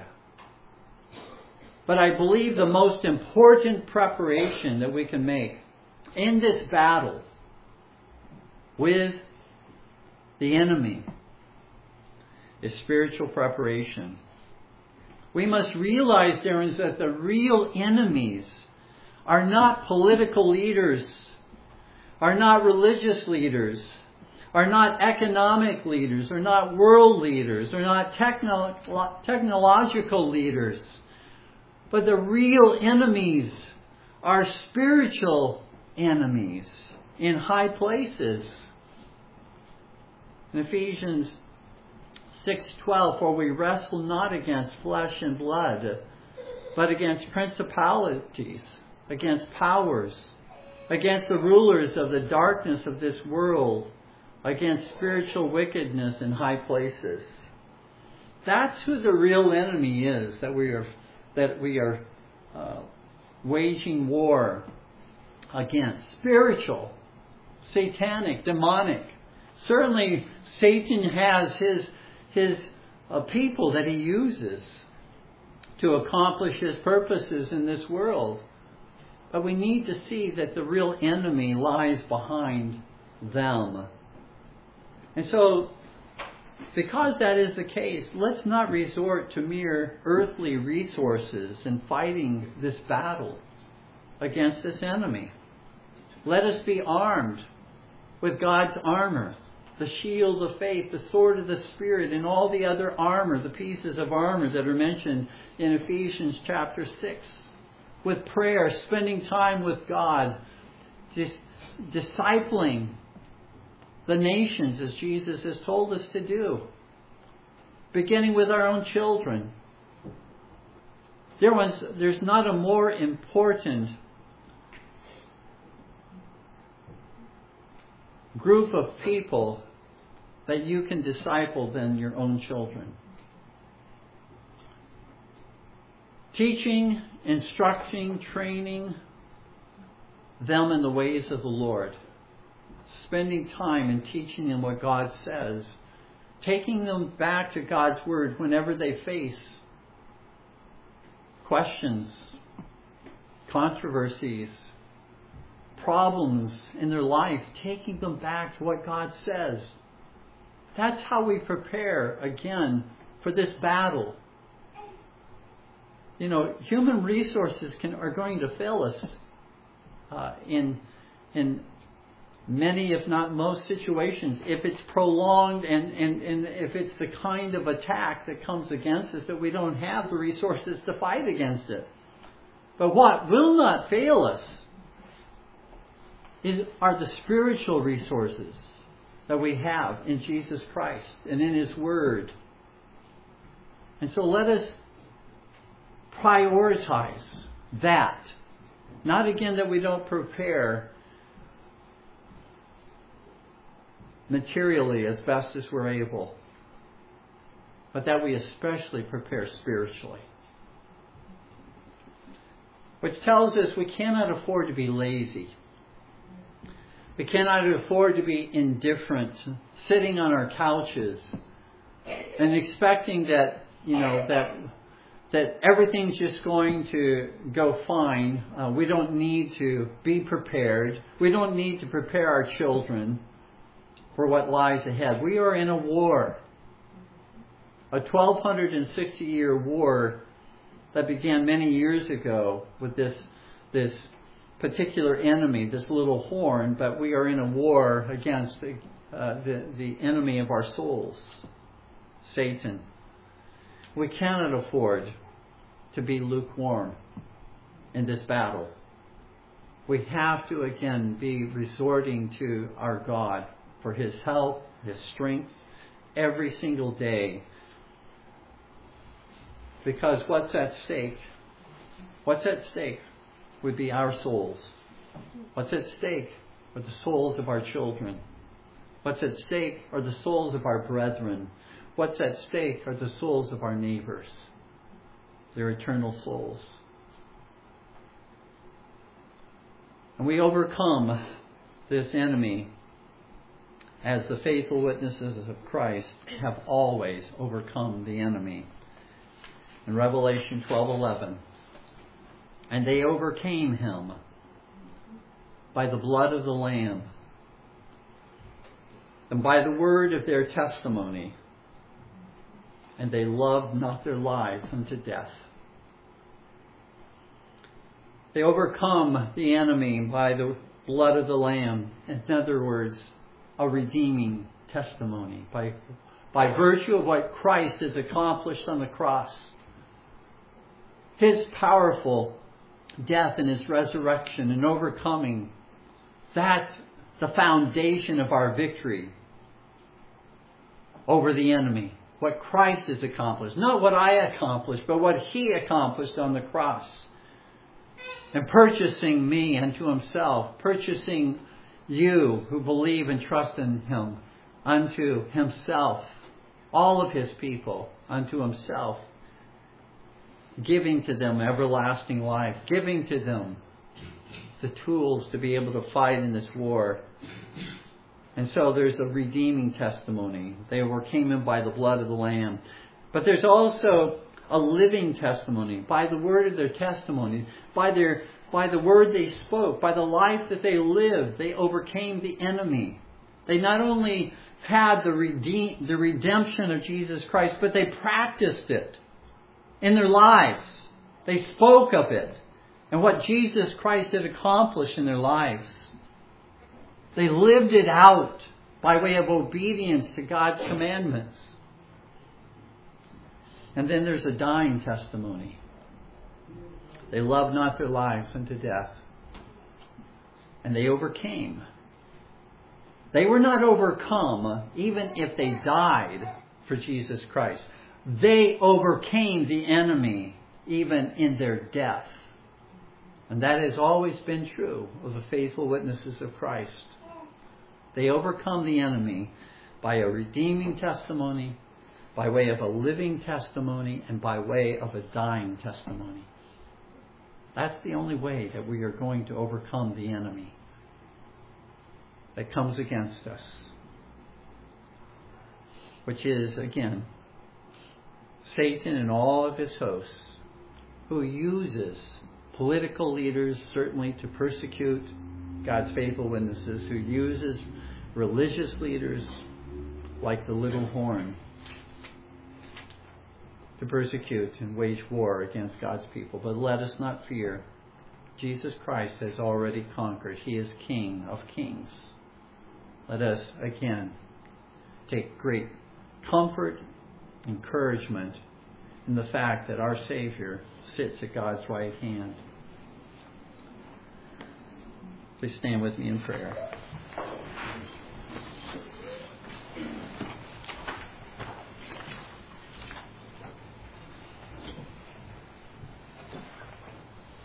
But I believe the most important preparation that we can make in this battle with the enemy is spiritual preparation. We must realize, dear ones, that the real enemies are not political leaders, are not religious leaders, are not economic leaders, are not world leaders, are not techno- technological leaders. But the real enemies are spiritual enemies in high places. In Ephesians six twelve, for we wrestle not against flesh and blood, but against principalities, against powers, against the rulers of the darkness of this world, against spiritual wickedness in high places. That's who the real enemy is that we are that we are uh, waging war against. Spiritual, satanic, demonic. Certainly Satan has his his uh, people that he uses to accomplish his purposes in this world. But we need to see that the real enemy lies behind them. And so, because that is the case, let's not resort to mere earthly resources in fighting this battle against this enemy. Let us be armed with God's armor, the shield of faith, the sword of the Spirit, and all the other armor, the pieces of armor that are mentioned in Ephesians chapter six. With prayer, spending time with God, dis- discipling the nations as Jesus has told us to do. Beginning with our own children. Dear ones, there's not a more important group of people that you can disciple than your own children. Teaching, instructing, training them in the ways of the Lord. Spending time and teaching them what God says. Taking them back to God's Word whenever they face questions, controversies, problems in their life. Taking them back to what God says. That's how we prepare, again, for this battle. You know, human resources can are going to fail us uh, in in many, if not most, situations. If it's prolonged and, and, and if it's the kind of attack that comes against us that we don't have the resources to fight against it. But what will not fail us is are the spiritual resources that we have in Jesus Christ and in His Word. And so let us prioritize That. Not again that we don't prepare materially as best as we're able, but that we especially prepare spiritually. Which tells us we cannot afford to be lazy. We cannot afford to be indifferent, sitting on our couches and expecting that, you know, that that everything's just going to go fine. Uh, we don't need to be prepared. We don't need to prepare our children for what lies ahead. We are in a war. A twelve sixty year war that began many years ago with this this particular enemy, this little horn, but we are in a war against the, uh, the, the enemy of our souls, Satan. We cannot afford to be lukewarm in this battle. We have to again be resorting to our God for His help, His strength, every single day. Because what's at stake? What's at stake would be our souls. What's at stake are the souls of our children. What's at stake are the souls of our brethren. What's at stake are the souls of our neighbors, their eternal souls. And we overcome this enemy as the faithful witnesses of Christ have always overcome the enemy. In Revelation twelve eleven, and they overcame him by the blood of the Lamb and by the word of their testimony, and they loved not their lives unto death. They overcome the enemy by the blood of the Lamb. In other words, a redeeming testimony. By, by virtue of what Christ has accomplished on the cross. His powerful death and His resurrection and overcoming. That's the foundation of our victory over the enemy. What Christ has accomplished. Not what I accomplished, but what He accomplished on the cross. And purchasing me unto Himself. Purchasing you who believe and trust in Him unto Himself. All of His people unto Himself. Giving to them everlasting life. Giving to them the tools to be able to fight in this war. And so there's a redeeming testimony. They overcame Him by the blood of the Lamb. But there's also a living testimony. By the word of their testimony. By their by the word they spoke. By the life that they lived. They overcame the enemy. They not only had the redeem, the redemption of Jesus Christ, but they practiced it in their lives. They spoke of it. And what Jesus Christ had accomplished in their lives. They lived it out by way of obedience to God's commandments. And then there's a dying testimony. They loved not their lives unto death. And they overcame. They were not overcome even if they died for Jesus Christ. They overcame the enemy even in their death. And that has always been true of the faithful witnesses of Christ. They overcome the enemy by a redeeming testimony, by way of a living testimony, and by way of a dying testimony. That's the only way that we are going to overcome the enemy that comes against us. Which is, again, Satan and all of his hosts, who uses political leaders certainly to persecute God's faithful witnesses, who uses religious leaders like the little horn to persecute and wage war against God's people. But let us not fear. Jesus Christ has already conquered. He is King of kings. Let us, again, take great comfort, encouragement in the fact that our Savior sits at God's right hand. Please stand with me in prayer.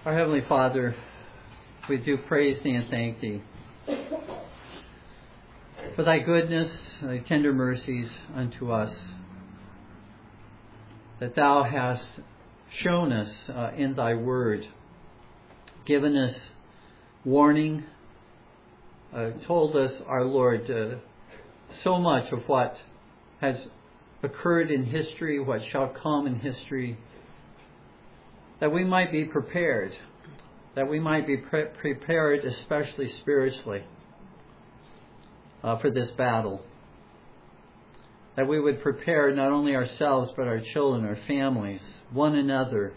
Our Heavenly Father, we do praise Thee and thank Thee for Thy goodness, Thy tender mercies unto us, that Thou hast shown us uh, in Thy Word, given us warning, uh, told us, our Lord, uh, so much of what has occurred in history, what shall come in history, that we might be prepared, that we might be pre- prepared, especially spiritually, uh, for this battle. That we would prepare not only ourselves, but our children, our families, one another.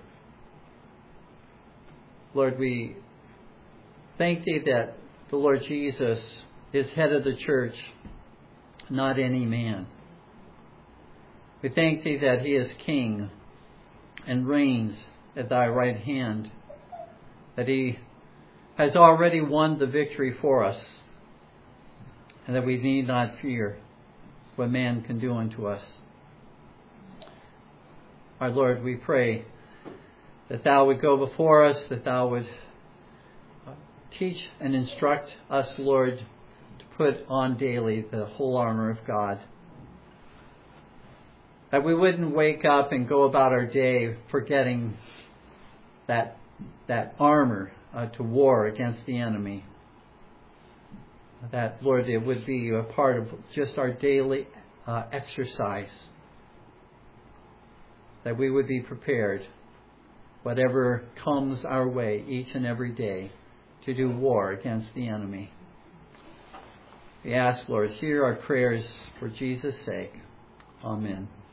Lord, we thank Thee that the Lord Jesus is head of the church, not any man. We thank Thee that He is King and reigns at Thy right hand, that He has already won the victory for us, and that we need not fear what man can do unto us. Our Lord, we pray that Thou would go before us, that Thou would teach and instruct us, Lord, to put on daily the whole armor of God. That we wouldn't wake up and go about our day forgetting that that armor uh, to war against the enemy. That, Lord, it would be a part of just our daily uh, exercise. That we would be prepared, whatever comes our way each and every day, to do war against the enemy. We ask, Lord, hear our prayers for Jesus' sake. Amen.